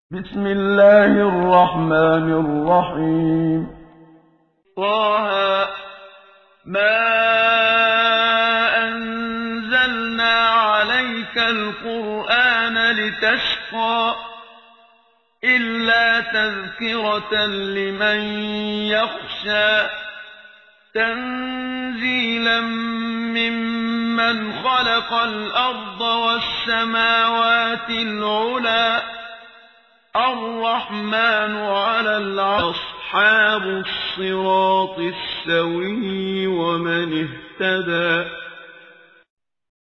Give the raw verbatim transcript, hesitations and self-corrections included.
بسم الله الرحمن الرحيم طه ما أنزلنا عليك القرآن لتشقى إلا تذكرة لمن يخشى تنزيلا ممن خلق الأرض والسماوات العلى الرحمن على العرش أصحاب الصراط السوي ومن اهتدى